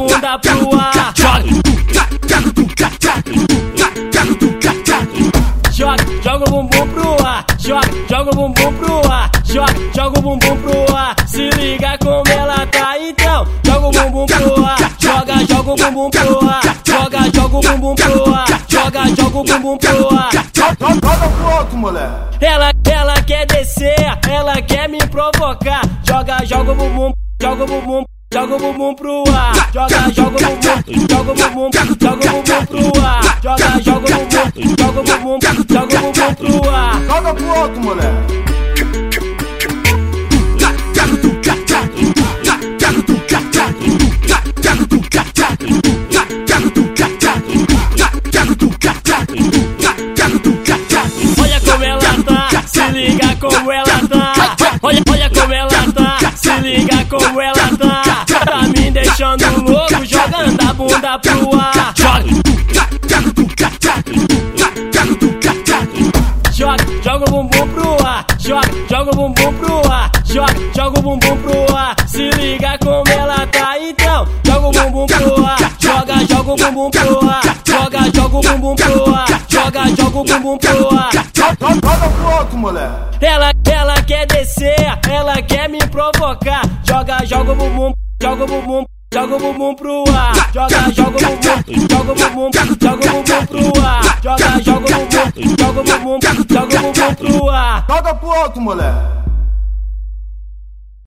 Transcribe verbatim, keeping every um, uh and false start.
bunda pro ar. Joga, joga o bumbum pro ar, joga, joga o bumbum pro ar, joga, joga o bumbum pro ar. Se liga como ela tá, então joga o bumbum pro ar, joga, joga o bumbum pro ar, joga, joga o bumbum pro ar, joga, joga o bumbum pro ar. Joga pro alto, moleque. Ela, ela quer descer, ela quer me provocar. Joga, joga o bumbum, joga o bumbum, joga o bumbum pro ar. Joga, joga o bumbum, joga o bumbum, joga o bumbum pro ar. Joga, joga o bumbum, joga o bumbum, joga o bumbum pro ar. Joga pro alto, moleque. Olha como ela tá, se liga como ela tá. Olha, olha como ela tá, se liga como ela tá. Tá me deixando louco, jogando a bunda pro ar. Joga, joga o bumbum pro ar, joga, joga o bumbum pro ar, joga, joga o bumbum pro ar. Se liga como ela tá, então joga o bumbum pro ar, joga, joga o bumbum pro ar, joga, joga o bumbum pro ar, joga, joga o bumbum pro ar. Joga pro alto, moleque. Ela, ela quer descer, ela quer me provocar. Joga, joga o bumbum, joga o bumbum, joga o bumbum pro ar. Joga, joga o bumbum, joga o bumbum, joga o bumbum pro ar. Joga, joga o bumbum, joga o bumbum, joga o bumbum pro ar. Joga pro alto, moleque.